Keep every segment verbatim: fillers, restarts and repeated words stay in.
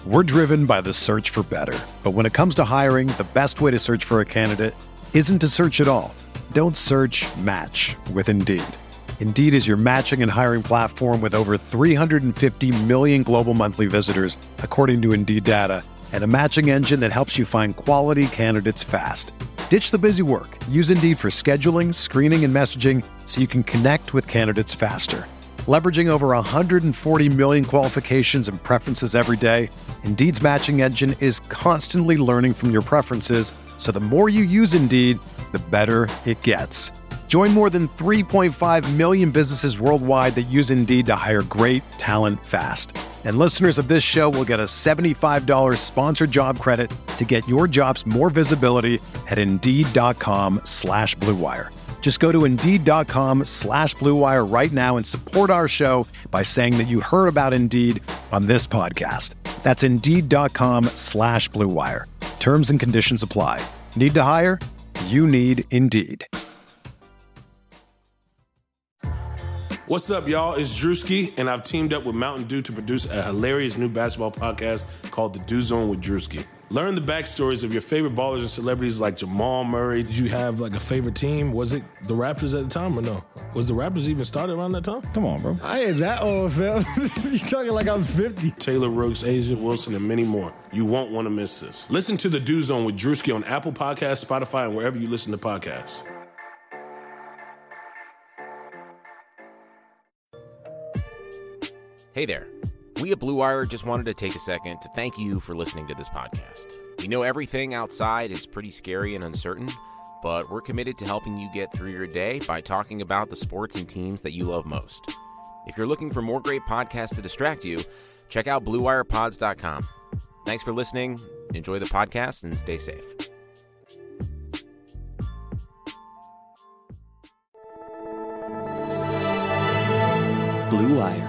We're driven by the search for better. But when it comes to hiring, the best way to search for a candidate isn't to search at all. Don't search, match with Indeed. Indeed is your matching and hiring platform with over three hundred fifty million global monthly visitors, according to Indeed data, and a matching engine that helps you find quality candidates fast. Ditch the busy work. Use Indeed for scheduling, screening, and messaging so you can connect with candidates faster. Leveraging over one hundred forty million qualifications and preferences every day, Indeed's matching engine is constantly learning from your preferences, so the more you use Indeed, the better it gets. Join more than three point five million businesses worldwide that use Indeed to hire great talent fast. And listeners of this show will get a seventy-five dollars sponsored job credit to get your jobs more visibility at Indeed.com slash Blue Wire. Just go to Indeed.com slash Blue Wire right now and support our show by saying that you heard about Indeed on this podcast. That's Indeed.com slash Blue Wire. Terms and conditions apply. Need to hire? You need Indeed. What's up, y'all? It's Drewski, and I've teamed up with Mountain Dew to produce a hilarious new basketball podcast called The Dew Zone with Drewski. Learn the backstories of your favorite ballers and celebrities like Jamal Murray. Did you have like a favorite team? Was it the Raptors at the time or no? Was the Raptors even started around that time? Come on, bro. I ain't that old, fam. You talking like I was fifty. Taylor Rooks, Asia Wilson, and many more. You won't want to miss this. Listen to The Dew Zone with Drewski on Apple Podcasts, Spotify, and wherever you listen to podcasts. Hey there. We at Blue Wire just wanted to take a second to thank you for listening to this podcast. We know everything outside is pretty scary and uncertain, but we're committed to helping you get through your day by talking about the sports and teams that you love most. If you're looking for more great podcasts to distract you, check out blue wire pods dot com. Thanks for listening, enjoy the podcast, and stay safe. Blue Wire.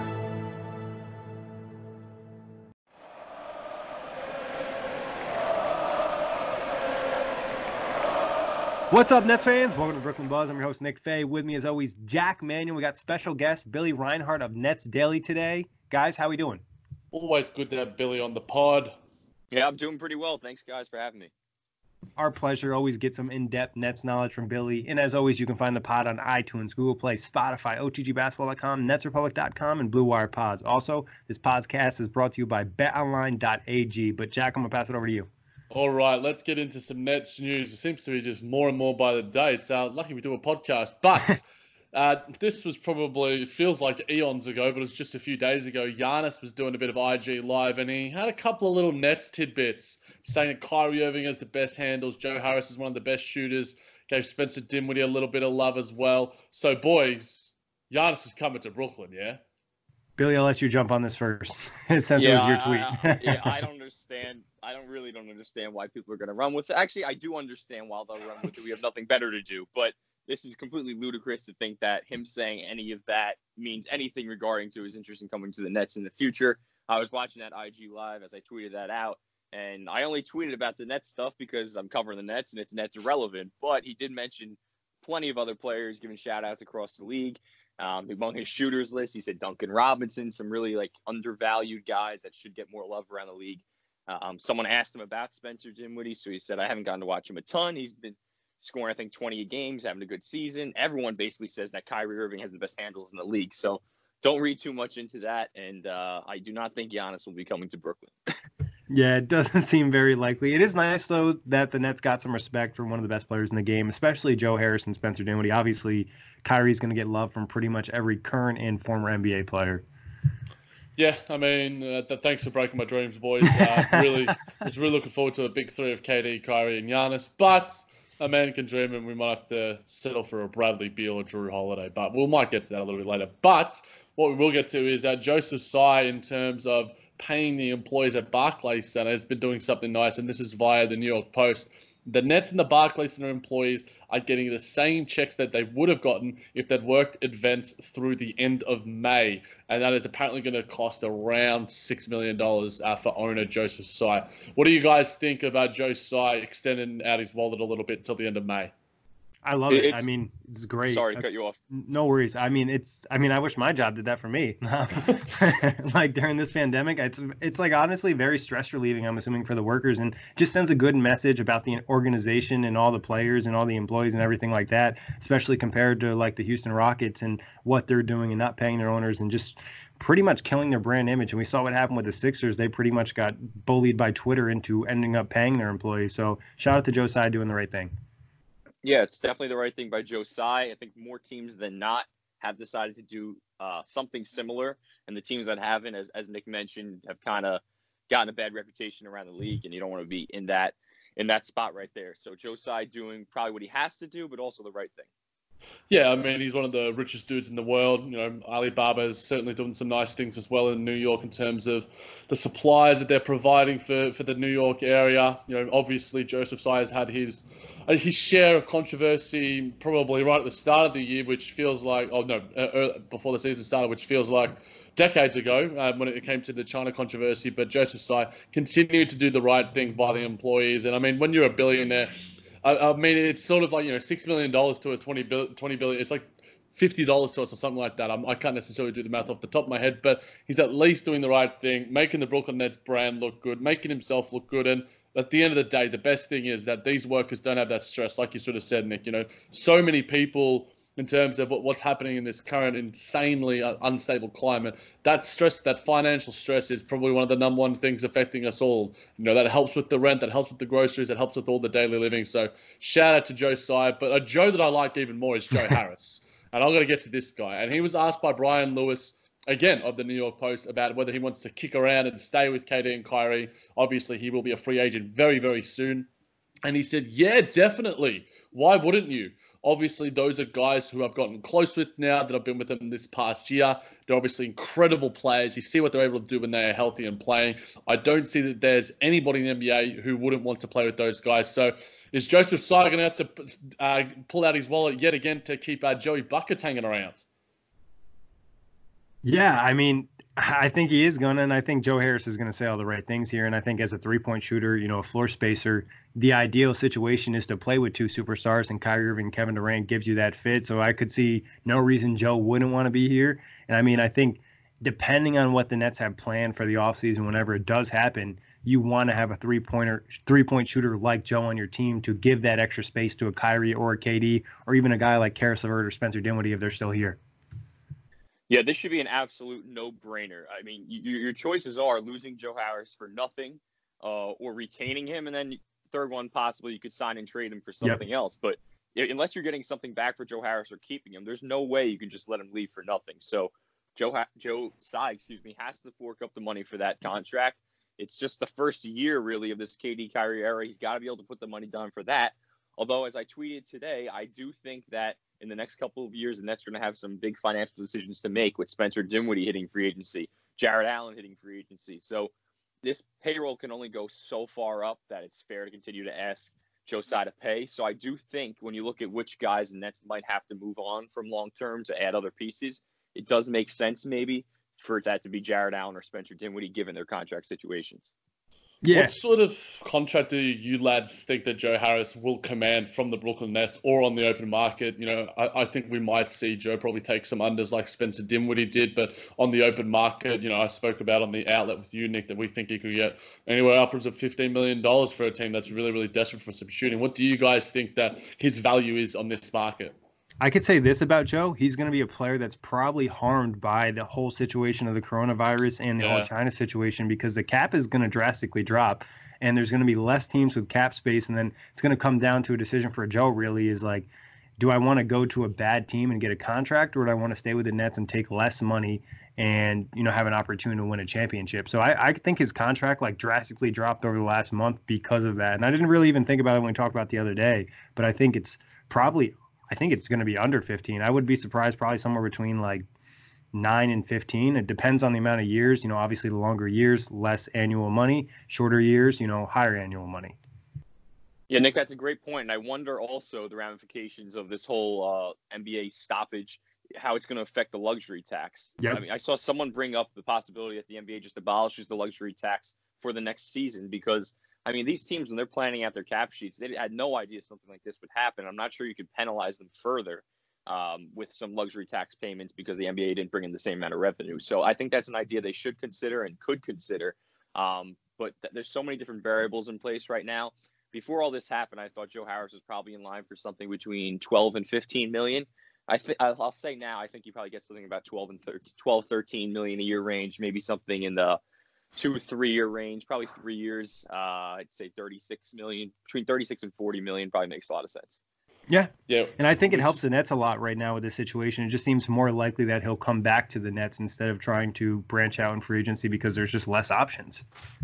What's up, Nets fans? Welcome to Brooklyn Buzz. I'm your host, Nick Fay. With me, as always, Jack Manuel. We got special guest Billy Reinhart of Nets Daily today. Guys, how we doing? Always good to have Billy on the pod. Yeah, I'm doing pretty well. Thanks, guys, for having me. Our pleasure. Always get some in-depth Nets knowledge from Billy. And as always, you can find the pod on iTunes, Google Play, Spotify, O T G basketball dot com, Nets Republic dot com, and Blue Wire Pods. Also, this podcast is brought to you by bet online dot a g. But, Jack, I'm going to pass it over to you. All right, let's get into some Nets news. It seems to be just more and more by the day. It's uh, lucky we do a podcast. But uh, this was probably, it feels like eons ago, but it was just a few days ago. Giannis was doing a bit of I G Live, and he had a couple of little Nets tidbits, saying that Kyrie Irving has the best handles, Joe Harris is one of the best shooters, gave Spencer Dinwiddie a little bit of love as well. So, boys, Giannis is coming to Brooklyn, yeah? Billy, I'll let you jump on this first, since yeah, it was your I, tweet. I, yeah, I don't understand. I don't really don't understand why people are going to run with it. Actually, I do understand why they'll run with it. We have nothing better to do. But this is completely ludicrous to think that him saying any of that means anything regarding to his interest in coming to the Nets in the future. I was watching that I G Live as I tweeted that out. And I only tweeted about the Nets stuff because I'm covering the Nets and it's Nets irrelevant. But he did mention plenty of other players, giving shout-outs across the league. Um, among his shooters list, he said Duncan Robinson, some really like undervalued guys that should get more love around the league. Um, someone asked him about Spencer Dinwiddie, so he said, I haven't gotten to watch him a ton. He's been scoring, I think, twenty games, having a good season. Everyone basically says that Kyrie Irving has the best handles in the league. So don't read too much into that. And uh, I do not think Giannis will be coming to Brooklyn. Yeah, it doesn't seem very likely. It is nice, though, that the Nets got some respect from one of the best players in the game, especially Joe Harris and Spencer Dinwiddie. Obviously, Kyrie's going to get love from pretty much every current and former N B A player. Yeah, I mean, uh, th- thanks for breaking my dreams, boys. Uh, really, was really looking forward to a big three of K D, Kyrie, and Giannis. But a man can dream, and we might have to settle for a Bradley Beal or Drew Holiday. But we might get to that a little bit later. But what we will get to is that Joseph Tsai, in terms of paying the employees at Barclays Center, has been doing something nice, and this is via the New York Post. The Nets and the Barclays Center employees are getting the same checks that they would have gotten if they'd worked events through the end of May. And that is apparently going to cost around six million dollars uh, for owner Joseph Tsai. What do you guys think about Joe Tsai extending out his wallet a little bit until the end of May? I love it. It's, I mean, it's great. Sorry to cut you off. No worries. I mean, it's. I mean, I wish my job did that for me. Like during this pandemic, it's it's like honestly very stress relieving. I'm assuming for the workers, and just sends a good message about the organization and all the players and all the employees and everything like that. Especially compared to like the Houston Rockets and what they're doing and not paying their owners and just pretty much killing their brand image. And we saw what happened with the Sixers. They pretty much got bullied by Twitter into ending up paying their employees. So shout out to Joe Tsai doing the right thing. Yeah, it's definitely the right thing by Joe Tsai. I think more teams than not have decided to do uh, something similar. And the teams that haven't, as, as Nick mentioned, have kind of gotten a bad reputation around the league. And you don't want to be in that in that spot right there. So Joe Tsai doing probably what he has to do, but also the right thing. Yeah, I mean, he's one of the richest dudes in the world. You know, Alibaba is certainly doing some nice things as well in New York in terms of the supplies that they're providing for, for the New York area. You know, obviously Joseph Tsai has had his his share of controversy probably right at the start of the year, which feels like, oh no, uh, before the season started, which feels like decades ago um, when it came to the China controversy. But Joseph Tsai continued to do the right thing by the employees. And I mean, when you're a billionaire, I mean, it's sort of like, you know, six million dollars to a twenty billion. It's like fifty dollars to us or something like that. I'm, I can't necessarily do the math off the top of my head, but he's at least doing the right thing, making the Brooklyn Nets brand look good, making himself look good. And at the end of the day, the best thing is that these workers don't have that stress, like you sort of said, Nick. You know, so many people, in terms of what, what's happening in this current insanely unstable climate, that stress, that financial stress is probably one of the number one things affecting us all. You know, that helps with the rent, that helps with the groceries, that helps with all the daily living. So shout out to Joe Tsai. But a Joe that I like even more is Joe Harris. And I'm going to get to this guy. And he was asked by Brian Lewis, again, of the New York Post, about whether he wants to kick around and stay with K D and Kyrie. Obviously, he will be a free agent very, very soon. And he said, yeah, definitely. Why wouldn't you? Obviously, those are guys who I've gotten close with now that I've been with them this past year. They're obviously incredible players. You see what they're able to do when they are healthy and playing. I don't see that there's anybody in the N B A who wouldn't want to play with those guys. So is Joseph Tsai going to have to uh, pull out his wallet yet again to keep uh, Joey Buckets hanging around? Yeah, I mean, I think he is going to, and I think Joe Harris is going to say all the right things here. And I think as a three-point shooter, you know, a floor spacer, the ideal situation is to play with two superstars, and Kyrie Irving and Kevin Durant gives you that fit. So I could see no reason Joe wouldn't want to be here. And I mean, I think depending on what the Nets have planned for the offseason, whenever it does happen, you want to have a three-pointer, three-point shooter like Joe on your team to give that extra space to a Kyrie or a K D, or even a guy like Karis LeVert or Spencer Dinwiddie if they're still here. Yeah, this should be an absolute no-brainer. I mean, you, your choices are losing Joe Harris for nothing uh, or retaining him, and then third one, possibly you could sign and trade him for something yep. else. But unless you're getting something back for Joe Harris or keeping him, there's no way you can just let him leave for nothing. So Joe ha- Joe Tsai, excuse me, has to fork up the money for that contract. It's just the first year, really, of this K D Kyrie era. He's got to be able to put the money down for that. Although, as I tweeted today, I do think that in the next couple of years, the Nets are going to have some big financial decisions to make with Spencer Dinwiddie hitting free agency, Jarrett Allen hitting free agency. So this payroll can only go so far up that it's fair to continue to ask Joe Tsai to pay. So I do think when you look at which guys the Nets might have to move on from long-term to add other pieces, it does make sense maybe for that to be Jarrett Allen or Spencer Dinwiddie given their contract situations. Yeah. What sort of contract do you lads think that Joe Harris will command from the Brooklyn Nets or on the open market? You know, I, I think we might see Joe probably take some unders like Spencer Dinwiddie did, but on the open market, you know, I spoke about on the outlet with you, Nick, that we think he could get anywhere upwards of fifteen million dollars for a team that's really, really desperate for some shooting. What do you guys think that his value is on this market? I could say this about Joe. He's going to be a player that's probably harmed by the whole situation of the coronavirus and the yeah. whole China situation, because the cap is going to drastically drop and there's going to be less teams with cap space. And then it's going to come down to a decision for Joe really is like, do I want to go to a bad team and get a contract, or do I want to stay with the Nets and take less money and, you know, have an opportunity to win a championship? So I, I think his contract like drastically dropped over the last month because of that. And I didn't really even think about it when we talked about the other day, but I think it's probably I think it's going to be under fifteen. I would be surprised probably somewhere between like nine and fifteen. It depends on the amount of years. You know, obviously the longer years, less annual money. Shorter years, you know, higher annual money. Yeah, Nick, that's a great point. And I wonder also the ramifications of this whole uh, N B A stoppage, how it's going to affect the luxury tax. Yep. I mean, I saw someone bring up the possibility that the N B A just abolishes the luxury tax for the next season because I mean, these teams, when they're planning out their cap sheets, they had no idea something like this would happen. I'm not sure you could penalize them further um, with some luxury tax payments because the N B A didn't bring in the same amount of revenue. So I think that's an idea they should consider and could consider. Um, but th- there's so many different variables in place right now. Before all this happened, I thought Joe Harris was probably in line for something between twelve and fifteen million. I think I'll say now, I think you probably get something about twelve and thirteen, twelve, thirteen million a year range, maybe something in the two, three year range, probably three years. Uh, I'd say thirty-six million, between thirty-six and forty million probably makes a lot of sense. Yeah. Yeah. And I think it helps the Nets a lot right now with this situation. It just seems more likely that he'll come back to the Nets instead of trying to branch out in free agency because there's just less options.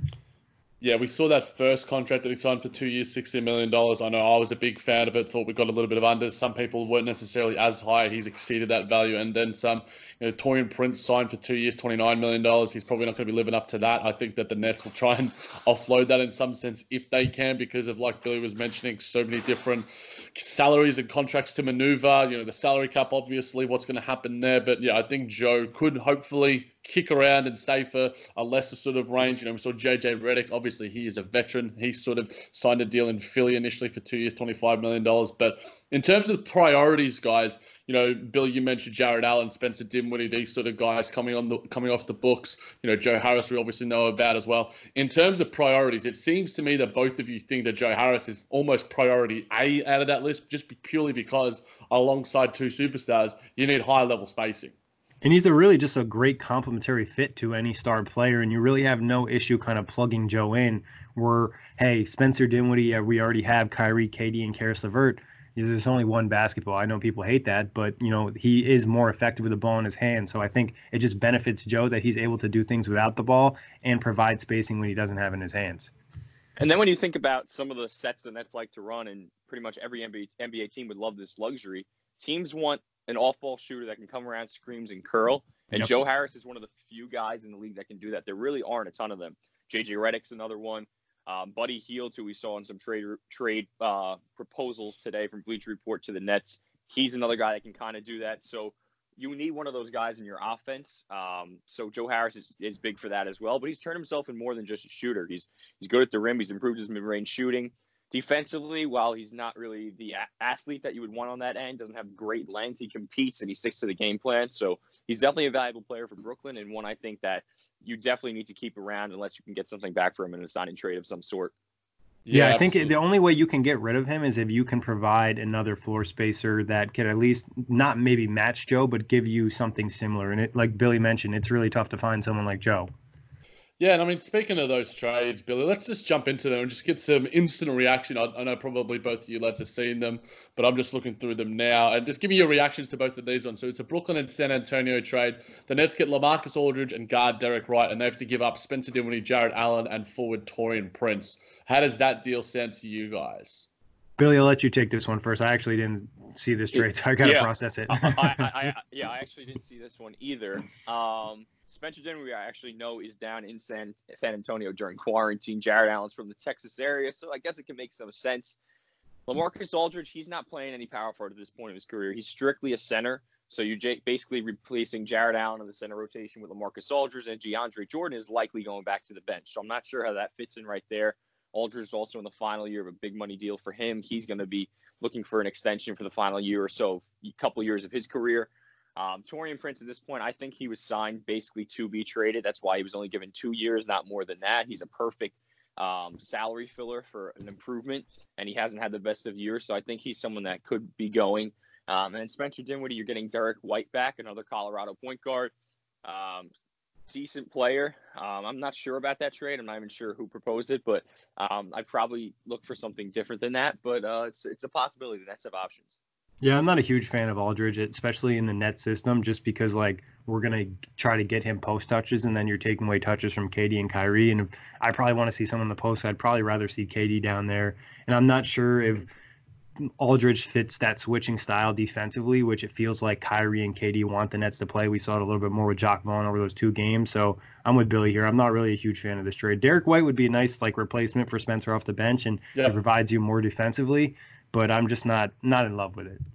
Yeah, we saw that first contract that he signed for two years, sixty million dollars. I know I was a big fan of it, thought we got a little bit of unders. Some people weren't necessarily as high. He's exceeded that value. And then some. You know, Taurean Prince signed for two years, twenty-nine million dollars. He's probably not going to be living up to that. I think that the Nets will try and offload that in some sense if they can because of, like Billy was mentioning, so many different salaries and contracts to maneuver. You know, the salary cap, obviously, what's going to happen there. But, yeah, I think Joe could hopefully kick around and stay for a lesser sort of range. You know, we saw J J Redick. Obviously, he is a veteran. He sort of signed a deal in Philly initially for two years, twenty-five million dollars. But in terms of priorities, guys, you know, Bill, you mentioned Jared Allen, Spencer Dinwiddie, these sort of guys coming on the coming off the books. You know, Joe Harris, we obviously know about as well. In terms of priorities, it seems to me that both of you think that Joe Harris is almost priority A out of that list, just purely because alongside two superstars, you need high level spacing. And he's a really just a great complementary fit to any star player, and you really have no issue kind of plugging Joe in where, hey, Spencer Dinwiddie, we already have Kyrie, K D, and Karis LeVert. There's only one basketball. I know people hate that, but, you know, he is more effective with the ball in his hand. So I think it just benefits Joe that he's able to do things without the ball and provide spacing when he doesn't have it in his hands. And then when you think about some of the sets the Nets like to run, and pretty much every N B A, N B A team would love this luxury, teams want an off-ball shooter that can come around, screams, and curl. And yep. Joe Harris is one of the few guys in the league that can do that. There really aren't a ton of them. J J Redick's another one. Um, Buddy Hield, who we saw in some trade trade uh, proposals today from Bleacher Report to the Nets, he's another guy that can kind of do that. So you need one of those guys in your offense. Um, so Joe Harris is, is big for that as well. But he's turned himself in more than just a shooter. He's he's good at the rim. He's improved his mid-range shooting. Defensively, while he's not really the a- athlete that you would want on that end, doesn't have great length, he competes and he sticks to the game plan. So he's definitely a valuable player for Brooklyn, and one I think that you definitely need to keep around unless you can get something back for him in a signing trade of some sort. Yeah, yeah I think absolutely. The only way you can get rid of him is if you can provide another floor spacer that can at least not maybe match Joe, but give you something similar. And it, like Billy mentioned, it's really tough to find someone like Joe. Yeah, and I mean, speaking of those trades, Billy, let's just jump into them and just get some instant reaction. I, I know probably both of you lads have seen them, but I'm just looking through them now. And just give me your reactions to both of these ones. So it's a Brooklyn and San Antonio trade. The Nets get LaMarcus Aldridge and guard Derek Wright, and they have to give up Spencer Dinwiddie, Jared Allen, and forward Taurean Prince. How does that deal sound to you guys? Billy, I'll let you take this one first. I actually didn't see this trade, so I got to yeah. process it. I, I, I, yeah, I actually didn't see this one either. Um, Spencer Dinwiddie, I actually know, is down in San San Antonio during quarantine. Jared Allen's from the Texas area, so I guess it can make some sense. LaMarcus Aldridge, he's not playing any power forward at this point in his career. He's strictly a center, so you're j- basically replacing Jared Allen in the center rotation with LaMarcus Aldridge, and DeAndre Jordan is likely going back to the bench. So I'm not sure how that fits in right there. Aldridge is also in the final year of a big money deal for him. He's going to be looking for an extension for the final year or so, a couple years of his career. Um, Taurean Prince at this point, I think he was signed basically to be traded. That's why he was only given two years, not more than that. He's a perfect um, salary filler for an improvement, and he hasn't had the best of years. So I think he's someone that could be going. Um, and Spencer Dinwiddie, you're getting Derek White back, another Colorado point guard. Um, decent player. Um, I'm not sure about that trade. I'm not even sure who proposed it, but um, I'd probably look for something different than that. But uh, it's it's a possibility. The Nets have options. Yeah, I'm not a huge fan of Aldridge, especially in the net system, just because, like, we're going to try to get him post touches, and then you're taking away touches from K D and Kyrie. And if I probably want to see someone in the post, I'd probably rather see K D down there. And I'm not sure if Aldridge fits that switching style defensively, which it feels like Kyrie and K D want the Nets to play. We saw it a little bit more with Jacque Vaughn over those two games. So I'm with Billy here. I'm not really a huge fan of this trade. Derek White would be a nice, like, replacement for Spencer off the bench, and yeah. It provides you more defensively, but I'm just not not in love with it.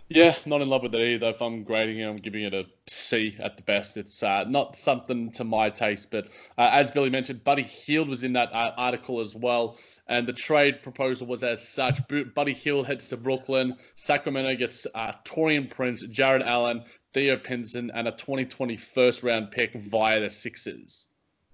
Yeah, not in love with it either. If I'm grading it, I'm giving it a C at the best. It's uh, not something to my taste, but uh, as Billy mentioned, Buddy Hield was in that uh, article as well, and the trade proposal was as such. Buddy Hield heads to Brooklyn. Sacramento gets uh, Taurean Prince, Jared Allen, Theo Pinson, and a twenty twenty first round pick via the Sixers.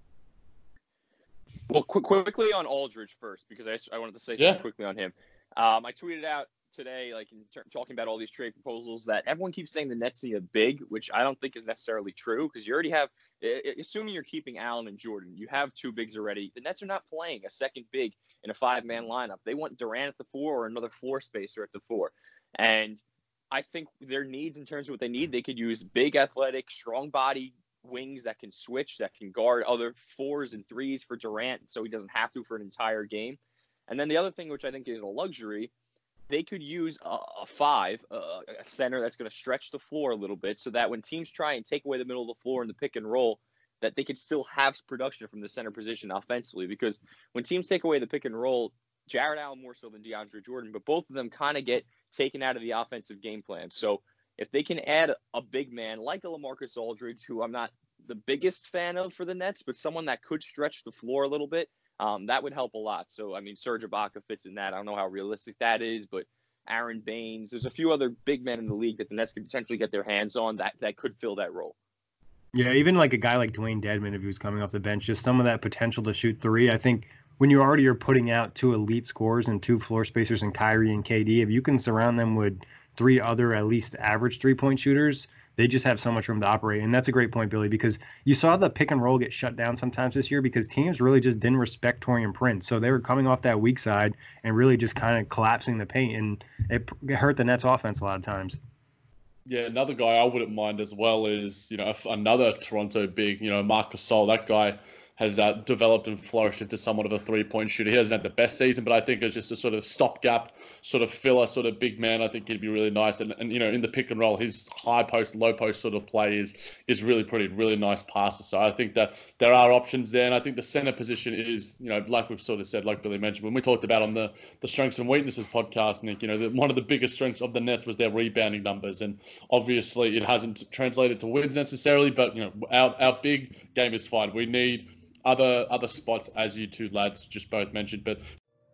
Well, qu- quickly on Aldridge first, because I, I wanted to say something Yeah. quickly on him. Um, I tweeted out today, like in ter- talking about all these trade proposals, that everyone keeps saying the Nets need a big, which I don't think is necessarily true, because you already have, assuming you're keeping Allen and Jordan, you have two bigs already. The Nets are not playing a second big in a five-man lineup. They want Durant at the four or another floor spacer at the four. And I think their needs in terms of what they need, they could use big, athletic, strong body wings that can switch, that can guard other fours and threes for Durant so he doesn't have to for an entire game. And then the other thing, which I think is a luxury, they could use a, a five, a, a center that's going to stretch the floor a little bit so that when teams try and take away the middle of the floor in the pick and roll, that they could still have production from the center position offensively. Because when teams take away the pick and roll, Jared Allen more so than DeAndre Jordan, but both of them kind of get taken out of the offensive game plan. So if they can add a big man like a LaMarcus Aldridge, who I'm not the biggest fan of for the Nets, but someone that could stretch the floor a little bit, Um, that would help a lot. So, I mean, Serge Ibaka fits in that. I don't know how realistic that is, but Aaron Baines, there's a few other big men in the league that the Nets could potentially get their hands on that, that could fill that role. Yeah, even like a guy like Dwayne Dedmon, if he was coming off the bench, just some of that potential to shoot three. I think when you already are putting out two elite scorers and two floor spacers in Kyrie and K D, if you can surround them with three other at least average three-point shooters, they just have so much room to operate. And that's a great point, Billy, because you saw the pick and roll get shut down sometimes this year because teams really just didn't respect Taurean Prince. So they were coming off that weak side and really just kind of collapsing the paint, and it, it hurt the Nets offense a lot of times. Yeah, another guy I wouldn't mind as well is, you know, another Toronto big, you know, Marc Gasol. That guy has uh, developed and flourished into somewhat of a three-point shooter. He hasn't had the best season, but I think it's just a sort of stopgap, sort of filler, sort of big man. I think he'd be really nice. And, and you know, in the pick and roll, his high post, low post sort of play is is really pretty, really nice passer. So I think that there are options there. And I think the center position is, you know, like we've sort of said, like Billy mentioned, when we talked about on the, the strengths and weaknesses podcast, Nick, you know, the, one of the biggest strengths of the Nets was their rebounding numbers. And obviously it hasn't translated to wins necessarily, but, you know, our, our big game is fine. We need Other other spots, as you two lads just both mentioned, but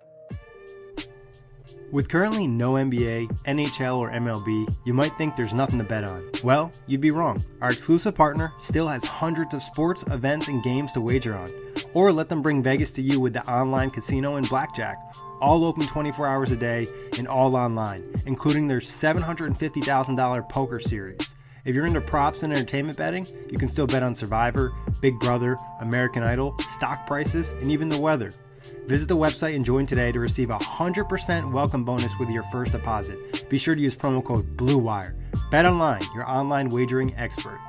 with currently no N B A, N H L, or M L B, you might think there's nothing to bet on. Well, you'd be wrong. Our exclusive partner still has hundreds of sports, events, and games to wager on. Or let them bring Vegas to you with the online casino and blackjack. All open twenty-four hours a day and all online, including their seven hundred fifty thousand dollars poker series. If you're into props and entertainment betting, you can still bet on Survivor, Big Brother, American Idol, stock prices, and even the weather. Visit the website and join today to receive a one hundred percent welcome bonus with your first deposit. Be sure to use promo code BLUEWIRE. BetOnline, your online wagering expert.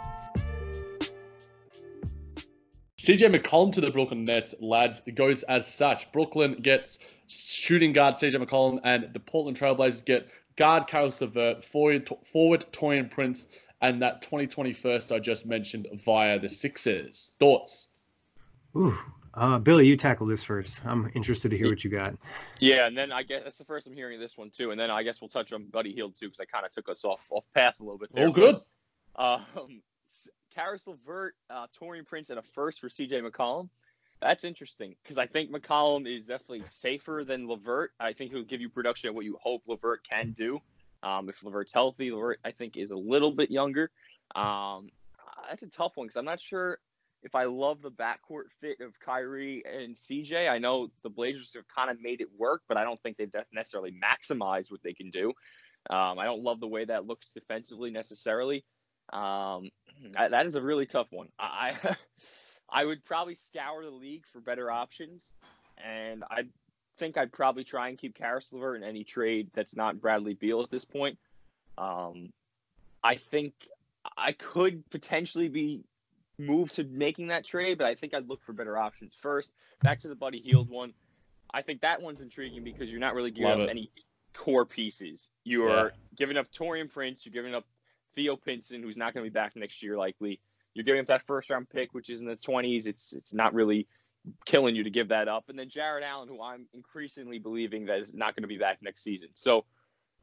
C J McCollum to the Brooklyn Nets, lads. It goes as such. Brooklyn gets shooting guard C J McCollum, and the Portland Trailblazers get guard Caris LeVert, forward, forward Taurean Prince, and that twenty twenty-first I just mentioned via the Sixers. Thoughts? Ooh, uh, Billy, you tackle this first. I'm interested to hear what you got. Yeah, and then I guess that's the first I'm hearing this one too, and then I guess we'll touch on Buddy Hield too, because I kind of took us off off path a little bit there. Oh, good. But, um, Caris LeVert, uh, Taurean Prince, and a first for C J McCollum. That's interesting because I think McCollum is definitely safer than LeVert. I think he'll give you production of what you hope LeVert can do. Um, if LeVert's healthy, LeVert, I think, is a little bit younger. Um, that's a tough one because I'm not sure if I love the backcourt fit of Kyrie and C J. I know the Blazers have kind of made it work, but I don't think they've necessarily maximized what they can do. Um, I don't love the way that looks defensively necessarily. Um, that, that is a really tough one. I I would probably scour the league for better options, and I think I'd probably try and keep Caris LeVert in any trade that's not Bradley Beal at this point. Um, I think I could potentially be moved to making that trade, but I think I'd look for better options first. Back to the Buddy Hield one. I think that one's intriguing because you're not really giving Love up it. any core pieces. You are Yeah. giving up Taurean Prince. You're giving up Theo Pinson, who's not going to be back next year likely. You're giving up that first round pick, which is in the twenties. It's it's not really killing you to give that up. And then Jared Allen, who I'm increasingly believing that is not going to be back next season. So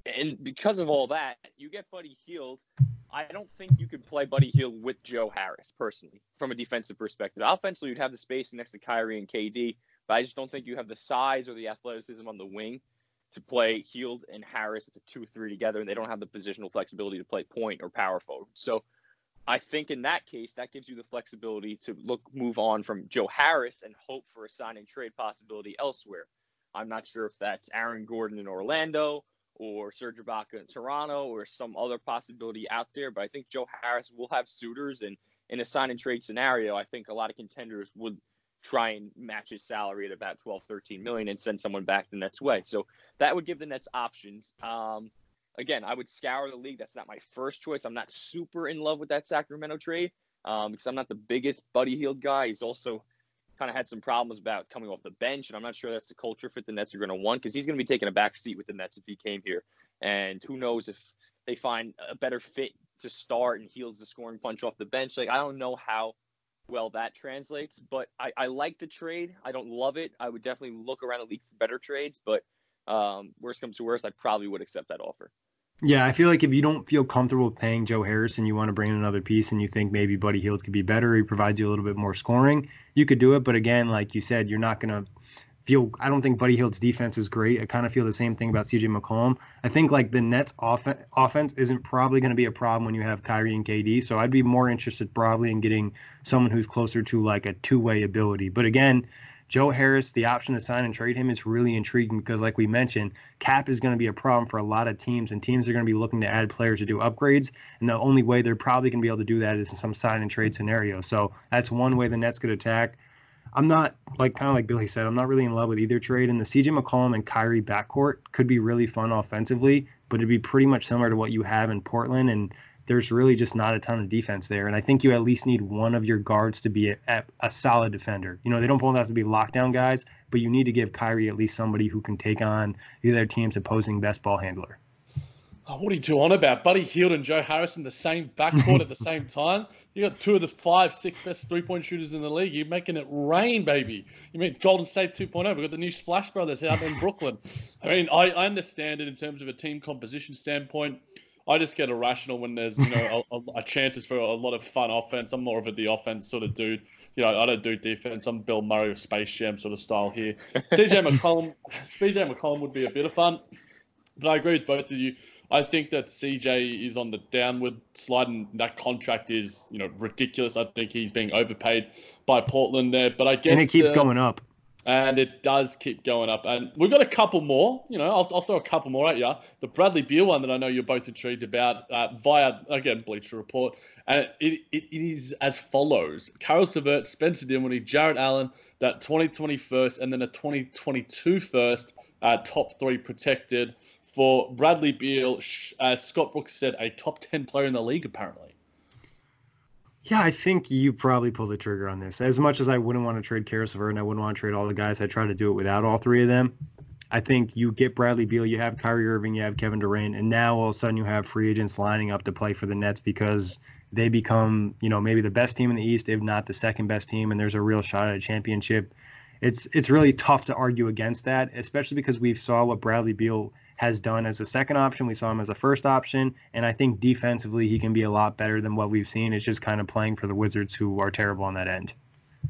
and because of all that, you get Buddy Hield. I don't think you could play Buddy Hield with Joe Harris, personally, from a defensive perspective. Offensively, you'd have the space next to Kyrie and K D, but I just don't think you have the size or the athleticism on the wing to play Hield and Harris at the two three together, and they don't have the positional flexibility to play point or power forward. So I think in that case, that gives you the flexibility to look move on from Joe Harris and hope for a sign and trade possibility elsewhere. I'm not sure if that's Aaron Gordon in Orlando or Serge Ibaka in Toronto or some other possibility out there, but I think Joe Harris will have suitors, and in a sign and trade scenario, I think a lot of contenders would try and match his salary at about twelve, thirteen million and send someone back the Nets' way. So that would give the Nets options. Um, again, I would scour the league. That's not my first choice. I'm not super in love with that Sacramento trade um, because I'm not the biggest Buddy Hield guy. He's also kind of had some problems about coming off the bench, and I'm not sure that's the culture fit the Nets are going to want, because he's going to be taking a back seat with the Nets if he came here. And who knows if they find a better fit to start and Hield's the scoring punch off the bench. Like, I don't know how well that translates, but I, I like the trade. I don't love it. I would definitely look around the league for better trades, but um, worst comes to worst, I probably would accept that offer. Yeah, I feel like if you don't feel comfortable paying Joe Harris and you want to bring in another piece and you think maybe Buddy Hield could be better, he provides you a little bit more scoring, you could do it. But again, like you said, you're not going to feel – I don't think Buddy Hield's defense is great. I kind of feel the same thing about C J McCollum. I think like the Nets off- offense isn't probably going to be a problem when you have Kyrie and K D. So I'd be more interested probably in getting someone who's closer to like a two-way ability. But again – Joe Harris, the option to sign and trade him is really intriguing because, like we mentioned, cap is going to be a problem for a lot of teams, and teams are going to be looking to add players to do upgrades. And the only way they're probably going to be able to do that is in some sign and trade scenario. So that's one way the Nets could attack. I'm not, like kind of like Billy said, I'm not really in love with either trade. And the C J McCollum and Kyrie backcourt could be really fun offensively, but it'd be pretty much similar to what you have in Portland. And there's really just not a ton of defense there. And I think you at least need one of your guards to be a, a, a solid defender. You know, they don't both have to be lockdown guys, but you need to give Kyrie at least somebody who can take on the other team's opposing best ball handler. Oh, what are you two on about? Buddy Hield and Joe Harris in the same backcourt at the same time? You got two of the five, six best three-point shooters in the league. You're making it rain, baby. You mean Golden State two point oh. We've got the new Splash Brothers out in Brooklyn. I mean, I, I understand it in terms of a team composition standpoint. I just get irrational when there's, you know, a, a chances for a lot of fun offense. I'm more of a the offense sort of dude. You know, I don't do defense. I'm Bill Murray of Space Jam sort of style here. C J McCollum, C J McCollum would be a bit of fun, but I agree with both of you. I think that C J is on the downward slide, and that contract is, you know, ridiculous. I think he's being overpaid by Portland there, but I guess and it keeps the, going up. And it does keep going up. And we've got a couple more. You know, I'll, I'll throw a couple more at you. The Bradley Beal one that I know you're both intrigued about uh, via, again, Bleacher Report. And it, it, it is as follows. Caris LeVert, Spencer Dinwiddie, Jarrett Allen, that twenty twenty first, and then a twenty twenty-two first, uh, top three protected for Bradley Beal. As Scott Brooks said, a top ten player in the league, apparently. Yeah, I think you probably pulled the trigger on this. As much as I wouldn't want to trade Caris LeVert and I wouldn't want to trade all the guys, I try to do it without all three of them. I think you get Bradley Beal, you have Kyrie Irving, you have Kevin Durant, and now all of a sudden you have free agents lining up to play for the Nets because they become, you know, maybe the best team in the East, if not the second best team, and there's a real shot at a championship. It's it's really tough to argue against that, especially because we saw what Bradley Beal has done as a second option. We saw him as a first option, and I think defensively he can be a lot better than what we've seen. It's just kind of playing for the Wizards, who are terrible on that end.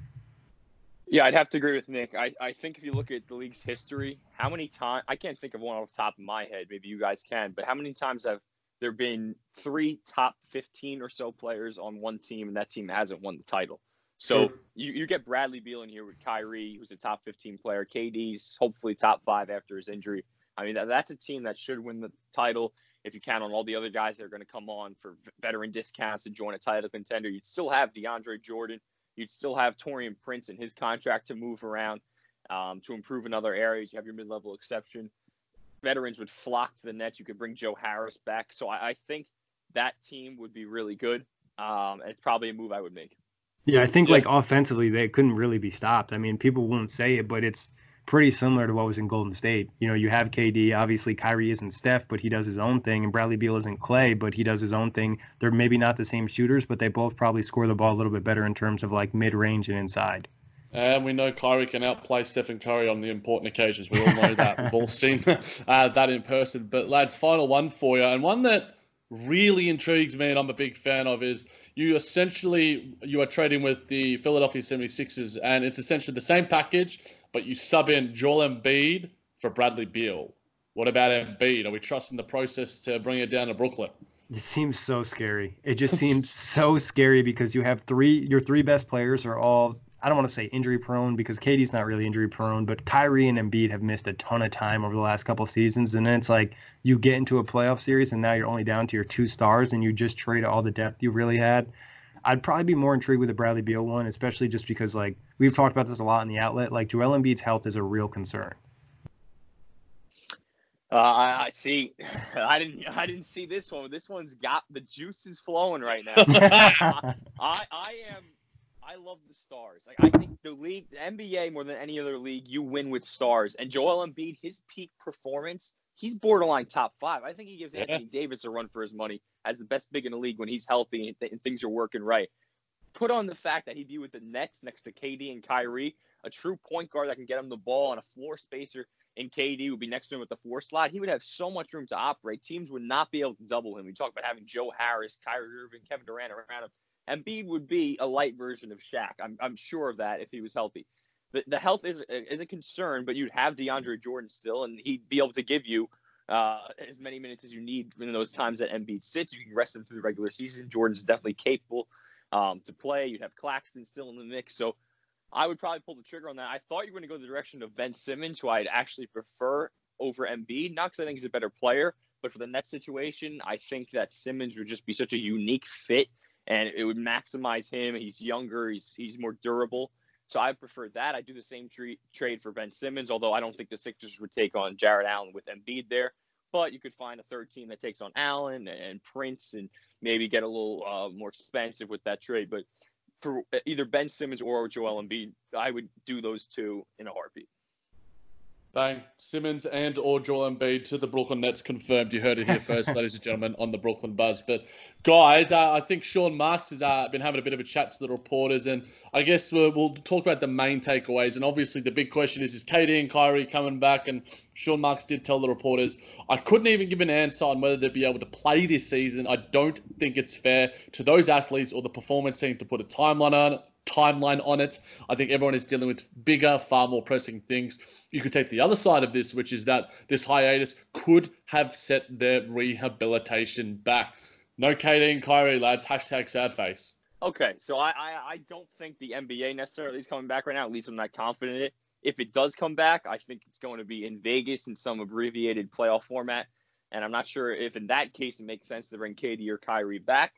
Yeah, I'd have to agree with Nick. I, I think if you look at the league's history, how many times – I can't think of one off the top of my head. Maybe you guys can. But how many times have there been three top fifteen or so players on one team, and that team hasn't won the title? So sure. you, you get Bradley Beal in here with Kyrie, who's a top fifteen player. K D's hopefully top five after his injury. I mean, that, that's a team that should win the title. If you count on all the other guys that are going to come on for veteran discounts to join a title contender, you'd still have DeAndre Jordan. You'd still have Taurean Prince and his contract to move around um, to improve in other areas. You have your mid-level exception. Veterans would flock to the Nets. You could bring Joe Harris back. So I, I think that team would be really good. Um, and it's probably a move I would make. Yeah, I think yeah. like offensively, they couldn't really be stopped. I mean, people won't say it, but it's pretty similar to what was in Golden State. You know, you have K D. Obviously, Kyrie isn't Steph, but he does his own thing. And Bradley Beal isn't Clay, but he does his own thing. They're maybe not the same shooters, but they both probably score the ball a little bit better in terms of like mid-range and inside. And we know Kyrie can outplay Stephen Curry on the important occasions. We all know that. We've all seen uh, that in person. But, lads, final one for you, and one that really intrigues me and I'm a big fan of is you essentially, you are trading with the Philadelphia seventy-sixers, and it's essentially the same package, but you sub in Joel Embiid for Bradley Beal. What about Embiid? Are we trusting the process to bring it down to Brooklyn? It seems so scary. It just seems so scary because you have three, your three best players are all, I don't want to say injury prone because K D's not really injury prone, but Kyrie and Embiid have missed a ton of time over the last couple of seasons. And then it's like you get into a playoff series and now you're only down to your two stars and you just trade all the depth you really had. I'd probably be more intrigued with the Bradley Beal one, especially just because like we've talked about this a lot in the outlet. Like Joel Embiid's health is a real concern. Uh, I, I see. I didn't. I didn't see this one. This one's got the juices flowing right now. I, I, I am. I love the stars. Like I think the league, the N B A, more than any other league, you win with stars. And Joel Embiid, his peak performance, he's borderline top five. I think he gives yeah. Anthony Davis a run for his money as the best big in the league when he's healthy and, th- and things are working right. Put on the fact that he'd be with the Nets next to K D and Kyrie, a true point guard that can get him the ball on a floor spacer. And K D would be next to him with the four slot. He would have so much room to operate. Teams would not be able to double him. We talk about having Joe Harris, Kyrie Irving, Kevin Durant around him. Embiid would be a light version of Shaq. I'm I'm sure of that if he was healthy. The the health is is a concern, but you'd have DeAndre Jordan still, and he'd be able to give you uh, as many minutes as you need in those times that Embiid sits. You can rest him through the regular season. Jordan's definitely capable um, to play. You'd have Claxton still in the mix, so I would probably pull the trigger on that. I thought you were going to go the direction of Ben Simmons, who I'd actually prefer over Embiid, not because I think he's a better player, but for the Nets situation, I think that Simmons would just be such a unique fit, and it would maximize him. He's younger. He's he's more durable. So I prefer that. I do the same tra- trade for Ben Simmons, although I don't think the Sixers would take on Jarrett Allen with Embiid there. But you could find a third team that takes on Allen and Prince and maybe get a little uh, more expensive with that trade. But for either Ben Simmons or Joel Embiid, I would do those two in a heartbeat. Bang. Simmons and or Joel Embiid to the Brooklyn Nets confirmed. You heard it here first, ladies and gentlemen, on the Brooklyn Buzz. But, guys, uh, I think Sean Marks has uh, been having a bit of a chat to the reporters, and I guess we'll, we'll talk about the main takeaways. And obviously the big question is, is K D and Kyrie coming back? And Sean Marks did tell the reporters, I couldn't even give an answer on whether they'd be able to play this season. I don't think it's fair to those athletes or the performance team to put a timeline on it. timeline on it. I think everyone is dealing with bigger, far more pressing things. You could take the other side of this, which is that this hiatus could have set their rehabilitation back. No K D and Kyrie, lads. Hashtag sad face. Okay, so I, I, I don't think the N B A necessarily is coming back right now. At least I'm not confident in it. If it does come back, I think it's going to be in Vegas in some abbreviated playoff format. And I'm not sure if in that case it makes sense to bring K D or Kyrie back.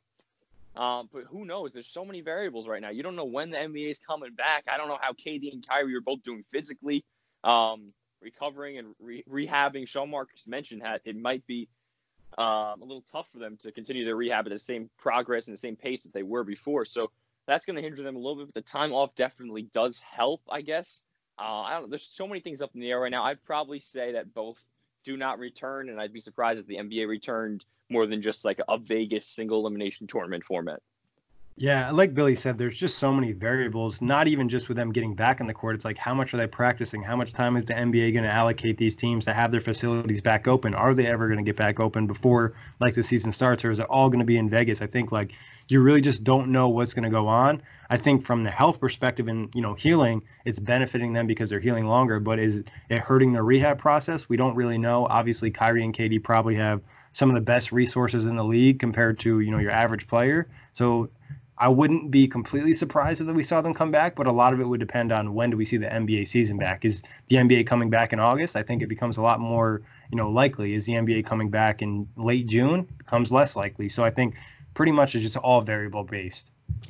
Um, but who knows? There's so many variables right now. You don't know when the N B A is coming back. I don't know how K D and Kyrie are both doing physically, um, recovering and re- rehabbing. Sean Marks mentioned that it might be um, a little tough for them to continue their rehab at the same progress and the same pace that they were before. So that's going to hinder them a little bit. But the time off definitely does help, I guess. Uh, I don't know. There's so many things up in the air right now. I'd probably say that both do not return, and I'd be surprised if the N B A returned more than just like a Vegas single elimination tournament format. Yeah, like Billy said, there's just so many variables, not even just with them getting back on the court. It's like, how much are they practicing? How much time is the N B A going to allocate these teams to have their facilities back open? Are they ever going to get back open before like the season starts, or is it all going to be in Vegas? I think like you really just don't know what's going to go on. I think from the health perspective and, you know, healing, it's benefiting them because they're healing longer, but is it hurting their rehab process? We don't really know. Obviously, Kyrie and K D probably have some of the best resources in the league compared to, you know, your average player. So I wouldn't be completely surprised if we saw them come back, but a lot of it would depend on when do we see the N B A season back. Is the N B A coming back in August? I think it becomes a lot more, you know, likely. Is the N B A coming back in late June? Becomes less likely. So I think pretty much it's just all variable based.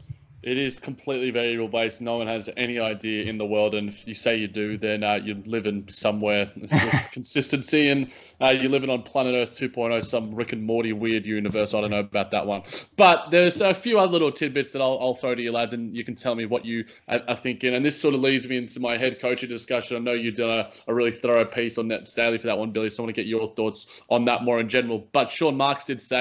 It is completely variable based. No one has any idea in the world, and if you say you do, then uh, you're living somewhere with consistency, and uh, you're living on planet Earth two point oh, some Rick and Morty weird universe. I don't know about that one, but there's a few other little tidbits that I'll, I'll throw to you, lads, and you can tell me what you are, are thinking. And this sort of leads me into my head coaching discussion. I know you've done a, a really thorough piece on Nets Daily for that one, Billy, so I want to get your thoughts on that more in general. But Sean Marks did say,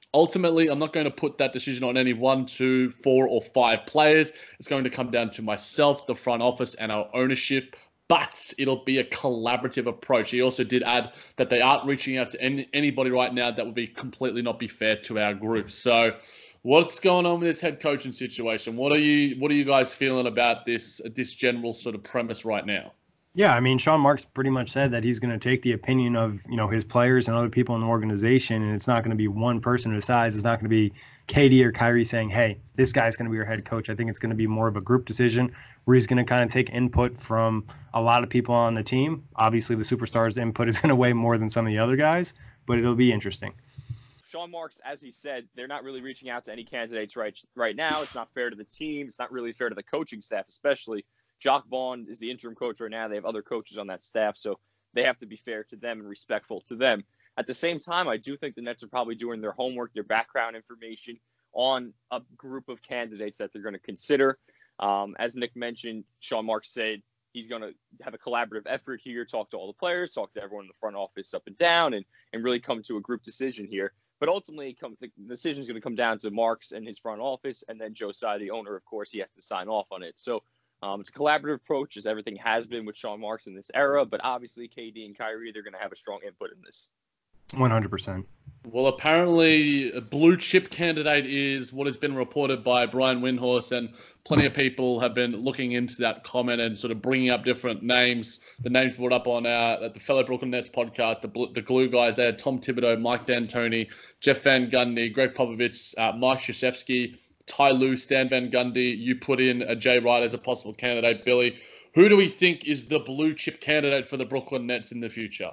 Ultimately, I'm not going to put that decision on any one, two, four, or five players. It's going to come down to myself, the front office, and our ownership. But it'll be a collaborative approach. He also did add that they aren't reaching out to any, anybody right now that would be completely not be fair to our group. So what's going on with this head coaching situation? What are you what are you guys feeling about this this general sort of premise right now? Yeah, I mean, Sean Marks pretty much said that he's going to take the opinion of, you know, his players and other people in the organization, and it's not going to be one person who decides. It's not going to be K D or Kyrie saying, hey, this guy's going to be your head coach. I think it's going to be more of a group decision where he's going to kind of take input from a lot of people on the team. Obviously, the superstars' input is going to weigh more than some of the other guys, but it'll be interesting. Sean Marks, as he said, they're not really reaching out to any candidates right right now. It's not fair to the team. It's not really fair to the coaching staff, especially. Jock Vaughn is the interim coach right now. They have other coaches on that staff, so they have to be fair to them and respectful to them. At the same time, I do think the Nets are probably doing their homework, their background information on a group of candidates that they're going to consider. Um, as Nick mentioned, Sean Marks said he's going to have a collaborative effort here, talk to all the players, talk to everyone in the front office up and down, and, and really come to a group decision here. But ultimately, come, the decision is going to come down to Marks and his front office, and then Joe Tsai, the owner, of course, he has to sign off on it. So Um, it's a collaborative approach, as everything has been with Sean Marks in this era, but obviously K D and Kyrie, they're going to have a strong input in this. one hundred percent. Well, apparently a blue chip candidate is what has been reported by Brian Windhorst, and plenty of people have been looking into that comment and sort of bringing up different names. The names brought up on uh, at the fellow Brooklyn Nets podcast, the, the glue guys there, Tom Thibodeau, Mike D'Antoni, Jeff Van Gundy, Greg Popovich, uh, Mike Krzyzewski, Ty Lue, Stan Van Gundy. You put in a Jay Wright as a possible candidate. Billy, who do we think is the blue chip candidate for the Brooklyn Nets in the future?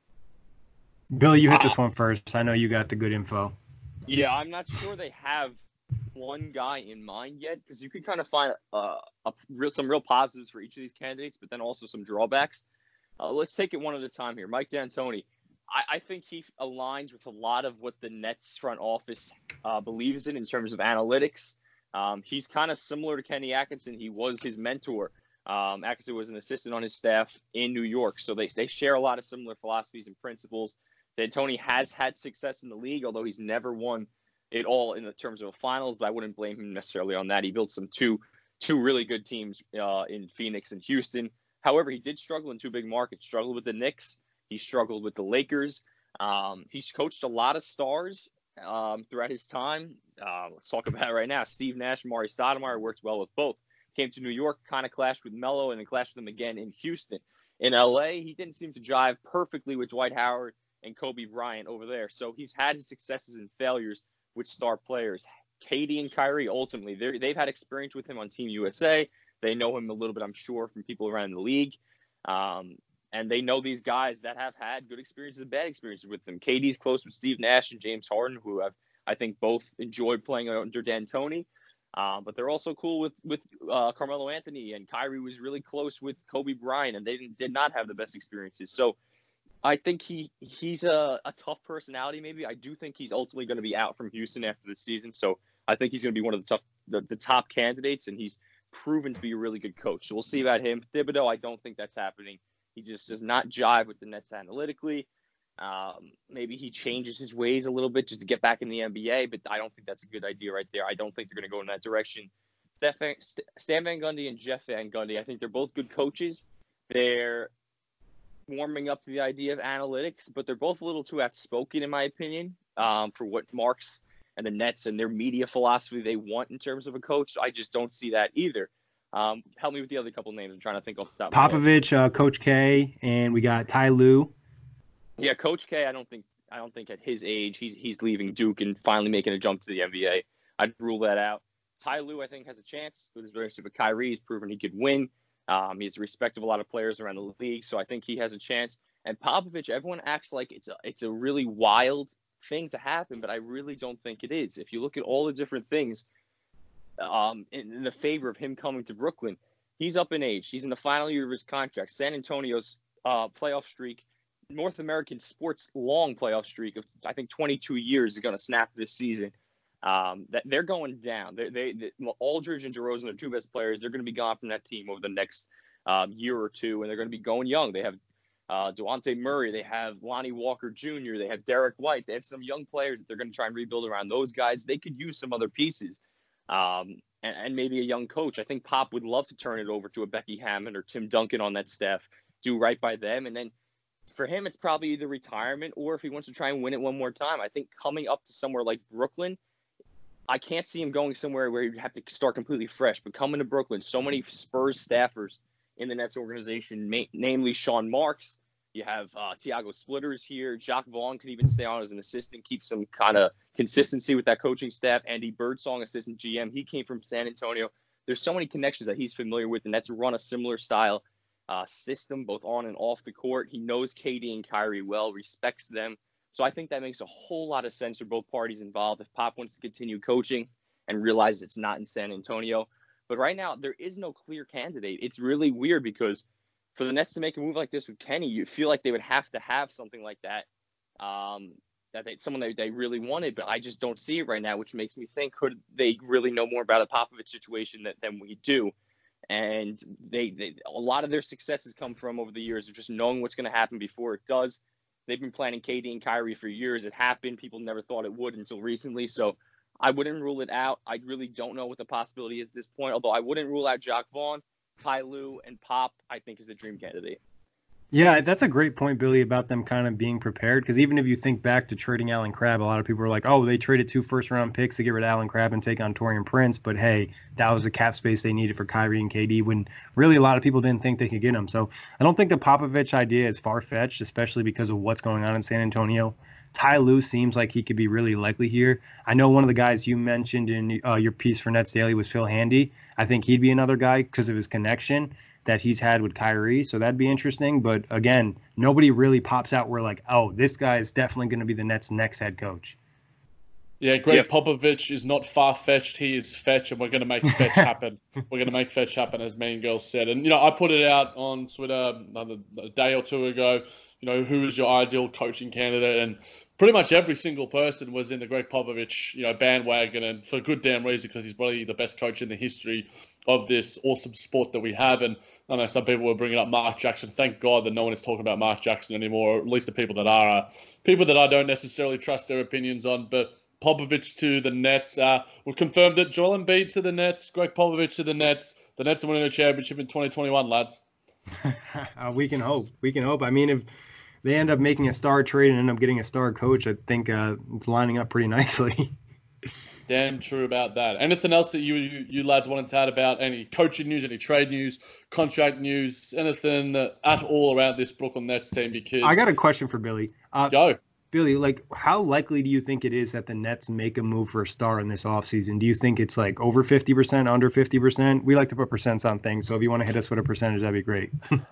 Billy, you hit this one first. I know you got the good info. Yeah, I'm not sure they have one guy in mind yet, because you could kind of find uh, a real, some real positives for each of these candidates, but then also some drawbacks. Uh, let's take it one at a time here. Mike D'Antoni. I, I think he aligns with a lot of what the Nets front office uh, believes in in terms of analytics. Um, he's kind of similar to Kenny Atkinson. He was his mentor. Um, Atkinson was an assistant on his staff in New York, so they they share a lot of similar philosophies and principles. D'Antoni has had success in the league, although he's never won it all in the terms of a finals, but I wouldn't blame him necessarily on that. He built some two two really good teams uh, in Phoenix and Houston. However, he did struggle in two big markets, struggled with the Knicks. He struggled with the Lakers. Um, he's coached a lot of stars um, throughout his time. Uh, let's talk about it right now. Steve Nash, Maury Stoudemire worked well with both. Came to New York, kind of clashed with Melo, and then clashed with him again in Houston. In L A, he didn't seem to jive perfectly with Dwight Howard and Kobe Bryant over there. So he's had his successes and failures with star players. K D and Kyrie, ultimately, they've had experience with him on Team U S A. They know him a little bit, I'm sure, from people around the league. Um, and they know these guys that have had good experiences and bad experiences with them. K D's close with Steve Nash and James Harden, who have, I think, both enjoyed playing under D'Antoni. Um, but they're also cool with with uh, Carmelo Anthony, and Kyrie was really close with Kobe Bryant, and they didn't, did not have the best experiences. So I think he he's a, a tough personality. Maybe I do think he's ultimately going to be out from Houston after the season. So I think he's going to be one of the tough the, the top candidates, and he's proven to be a really good coach. So we'll see about him. Thibodeau, I don't think that's happening. He just does not jive with the Nets analytically. Um, maybe he changes his ways a little bit just to get back in the N B A, but I don't think that's a good idea right there. I don't think they're going to go in that direction. Steph, Stan Van Gundy and Jeff Van Gundy, I think they're both good coaches. They're warming up to the idea of analytics, but they're both a little too outspoken, in my opinion, um, for what Marks and the Nets and their media philosophy they want in terms of a coach. I just don't see that either. Um, help me with the other couple names. I'm trying to think off the top. Popovich, uh, Coach K, and we got Ty Lue. Yeah, Coach K. I don't think I don't think at his age he's he's leaving Duke and finally making a jump to the N B A. I'd rule that out. Ty Lue, I think, has a chance with his relationship with Kyrie. He's proven he could win. Um, he's respected of a lot of players around the league, so I think he has a chance. And Popovich, everyone acts like it's a it's a really wild thing to happen, but I really don't think it is. If you look at all the different things um, in, in the favor of him coming to Brooklyn, he's up in age. He's in the final year of his contract. San Antonio's uh, playoff streak, North American sports long playoff streak of I think twenty-two years is going to snap this season. Um, that they're going down. They, they, they Aldridge and DeRozan are two best players. They're going to be gone from that team over the next um, year or two, and they're going to be going young. They have uh, Deontay Murray. They have Lonnie Walker Junior They have Derek White. They have some young players that they're going to try and rebuild around those guys. They could use some other pieces um, and, and maybe a young coach. I think Pop would love to turn it over to a Becky Hammond or Tim Duncan on that staff, do right by them. And then for him, it's probably either retirement or if he wants to try and win it one more time. I think coming up to somewhere like Brooklyn, I can't see him going somewhere where he'd have to start completely fresh. But coming to Brooklyn, so many Spurs staffers in the Nets organization, ma- namely Sean Marks. You have uh, Tiago Splitters here. Jacques Vaughn could even stay on as an assistant, keep some kind of consistency with that coaching staff. Andy Birdsong, assistant G M, he came from San Antonio. There's so many connections that he's familiar with. The Nets run a similar style uh, system, both on and off the court. He knows K D and Kyrie well, respects them. So I think that makes a whole lot of sense for both parties involved if Pop wants to continue coaching and realize it's not in San Antonio. But right now, there is no clear candidate. It's really weird because for the Nets to make a move like this with Kenny, you feel like they would have to have something like that, um, that they, someone that they really wanted, but I just don't see it right now, which makes me think, could they really know more about a Popovich situation that, than we do? And they, they, a lot of their successes come from over the years of just knowing what's going to happen before it does. They've been planning K D and Kyrie for years. It happened. People never thought it would until recently. So I wouldn't rule it out. I really don't know what the possibility is at this point, although I wouldn't rule out Jacques Vaughn. Ty Lue and Pop, I think, is the dream candidate. Yeah, that's a great point, Billy, about them kind of being prepared. Because even if you think back to trading Allen Crabbe, a lot of people were like, oh, they traded two first-round picks to get rid of Allen Crabbe and take on Taurean Prince. But, hey, that was the cap space they needed for Kyrie and K D when really a lot of people didn't think they could get him. So I don't think the Popovich idea is far-fetched, especially because of what's going on in San Antonio. Ty Lue seems like he could be really likely here. I know one of the guys you mentioned in uh, your piece for Nets Daily was Phil Handy. I think he'd be another guy because of his connection that he's had with Kyrie, so that'd be interesting. But again, nobody really pops out where like, oh, this guy is definitely going to be the Nets' next head coach. Yeah, Greg Yes. Popovich is not far-fetched. He is fetch, and we're going to make fetch happen. We're going to make fetch happen, as Mean Girl said. And, you know, I put it out on Twitter a day or two ago, you know, who is your ideal coaching candidate? And pretty much every single person was in the Greg Popovich, you know, bandwagon, and for good damn reason, because he's probably the best coach in the history of this awesome sport that we have. And I know some people were bringing up Mark Jackson. Thank God that no one is talking about Mark Jackson anymore, or at least the people that are, uh, people that I don't necessarily trust their opinions on. But Popovich to the Nets. Uh, we confirmed it. Joel Embiid to the Nets. Greg Popovich to the Nets. The Nets are winning a championship in twenty twenty-one, lads. uh, we can hope. We can hope. I mean, if they end up making a star trade and end up getting a star coach, I think uh, it's lining up pretty nicely. Damn true about that. Anything else that you, you you lads wanted to add about any coaching news, any trade news, contract news, anything at all around this Brooklyn Nets team? Because I got a question for Billy. Uh, Go. Billy, like, how likely do you think it is that the Nets make a move for a star in this offseason? Do you think it's like over fifty percent, under fifty percent? We like to put percents on things, so if you want to hit us with a percentage, that'd be great.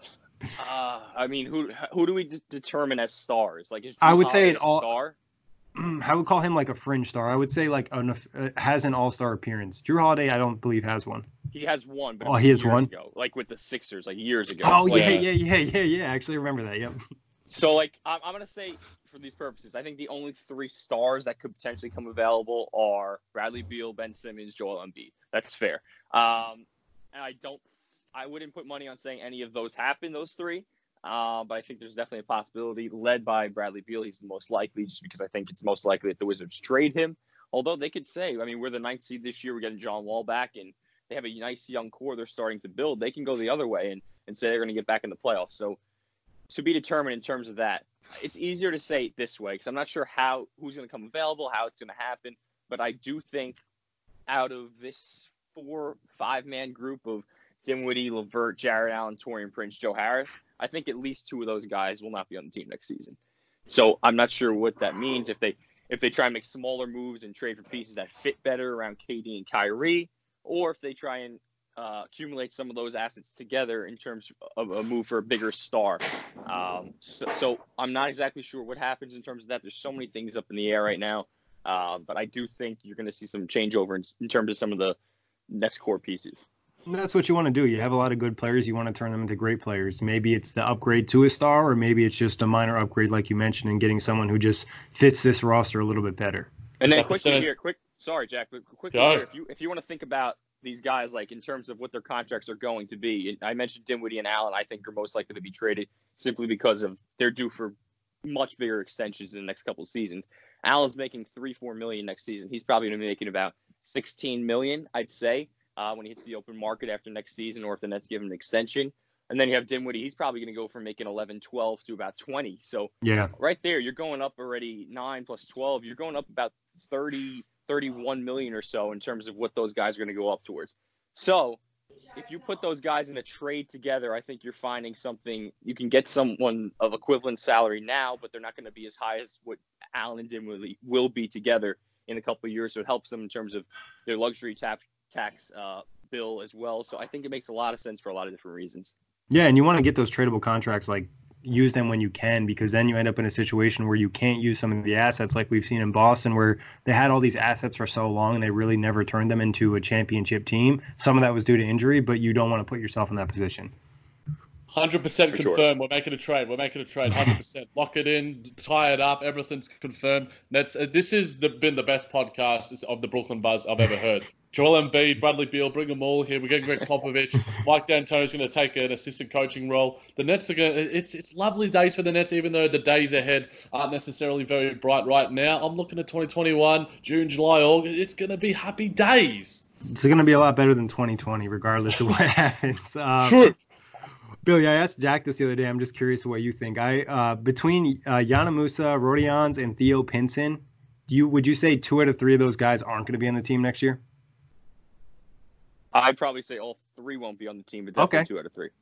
uh, I mean, who who do we d- determine as stars? Like, is Drew I would say Holiday an a all- star? I would call him like a fringe star. I would say like an, uh, has an all-star appearance. Drew Holiday, I don't believe has one. He has one, but it Oh, was he has years one? ago, like with the Sixers, like years ago. Oh, It's like- yeah, yeah, yeah, yeah, yeah. I actually remember that, yep. So, like, I'm, I'm going to say, for these purposes, I think the only three stars that could potentially come available are Bradley Beal, Ben Simmons, Joel Embiid. That's fair. Um, and I don't, I wouldn't put money on saying any of those happen, those three. Uh, but I think there's definitely a possibility, led by Bradley Beal. He's the most likely, just because I think it's most likely that the Wizards trade him. Although they could say, I mean, we're the ninth seed this year. We're getting John Wall back, and they have a nice young core they're starting to build. They can go the other way and, and say they're going to get back in the playoffs. So to be determined in terms of that. It's easier to say it this way because I'm not sure how who's going to come available, how it's going to happen. But I do think out of this four, five-man group of Dinwiddie, LeVert, Jared Allen, Taurean Prince, Joe Harris, I think at least two of those guys will not be on the team next season. So I'm not sure what that means if they if they try and make smaller moves and trade for pieces that fit better around K D and Kyrie, or if they try and uh, accumulate some of those assets together in terms of a move for a bigger star. Um, so, so I'm not exactly sure what happens in terms of that. There's so many things up in the air right now. Uh, but I do think you're going to see some changeover in, in terms of some of the Nets core pieces. That's what you want to do. You have a lot of good players. You want to turn them into great players. Maybe it's the upgrade to a star, or maybe it's just a minor upgrade, like you mentioned, and getting someone who just fits this roster a little bit better. And then Like I quickly said- here, quick, sorry, Jack, but quickly Go. here, if you if you want to think about these guys, like in terms of what their contracts are going to be. I mentioned Dinwiddie and Allen, I think are most likely to be traded simply because of they're due for much bigger extensions in the next couple of seasons. Allen's making three, four million next season. He's probably going to be making about sixteen million, I'd say, uh, when he hits the open market after next season, or if the Nets give him an extension. And then you have Dinwiddie. He's probably going to go from making eleven, twelve to about twenty. So yeah, right there, you're going up already nine plus twelve. You're going up about thirty, thirty-one million or so in terms of what those guys are going to go up towards. So if you put those guys in a trade together, I think you're finding something. You can get someone of equivalent salary now, but they're not going to be as high as what Allen and Dinwiddie will be together in a couple of years. So it helps them in terms of their luxury tap, tax uh, bill as well. So I think it makes a lot of sense for a lot of different reasons. Yeah, and you want to get those tradable contracts, like use them when you can, because then you end up in a situation where you can't use some of the assets like we've seen in Boston, where they had all these assets for so long and they really never turned them into a championship team. Some of that was due to injury, but you don't want to put yourself in that position. one hundred percent For confirmed. Sure. We're making a trade. We're making a trade. one hundred percent. Lock it in. Tie it up. Everything's confirmed. That's, uh, this has the, been the best podcast of the Brooklyn Buzz I've ever heard. Joel Embiid, Bradley Beal, bring them all here. We're getting Greg Popovich. Mike D'Antoni's going to take an assistant coaching role. The Nets are going to, it's, it's lovely days for the Nets, even though the days ahead aren't necessarily very bright right now. I'm looking at twenty twenty-one, June, July, August. It's going to be happy days. It's going to be a lot better than twenty twenty, regardless of what happens. Uh, True. Billy, I asked Jack this the other day. I'm just curious what you think. I uh, between uh, Yana Musa, Rodions, and Theo Pinson, do you would you say two out of three of those guys aren't going to be on the team next year? I'd probably say all three won't be on the team, but definitely okay. two out of three.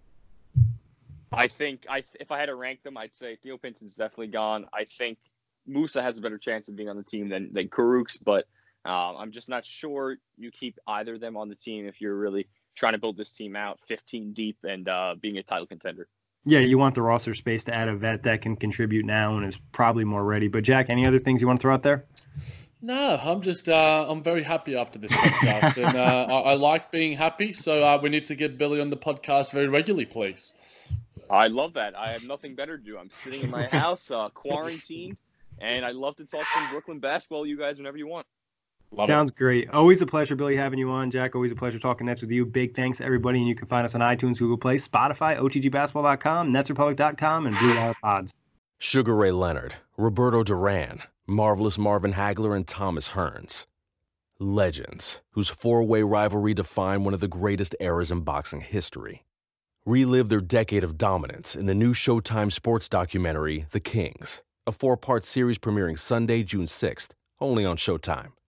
I think I if I had to rank them, I'd say Theo Pinson's definitely gone. I think Musa has a better chance of being on the team than than Kurucs, but uh, I'm just not sure you keep either of them on the team if you're really trying to build this team out fifteen deep and uh, being a title contender. Yeah, you want the roster space to add a vet that can contribute now and is probably more ready. But Jack, any other things you want to throw out there? No, I'm just, uh, I'm very happy after this podcast. and uh, I, I like being happy, so uh, we need to get Billy on the podcast very regularly, please. I love that. I have nothing better to do. I'm sitting in my house, uh, quarantined, and I'd love to talk some Brooklyn basketball you guys whenever you want. Love Sounds it. Great. Always a pleasure, Billy, having you on. Jack, always a pleasure talking Nets with you. Big thanks to everybody, and you can find us on iTunes, Google Play, Spotify, O T G basketball dot com, Nets Republic dot com, and Blue Wire Pods. Sugar Ray Leonard, Roberto Duran, Marvelous Marvin Hagler, and Thomas Hearns. Legends, whose four-way rivalry defined one of the greatest eras in boxing history. Relive their decade of dominance in the new Showtime sports documentary, The Kings, a four-part series premiering Sunday, June sixth, only on Showtime.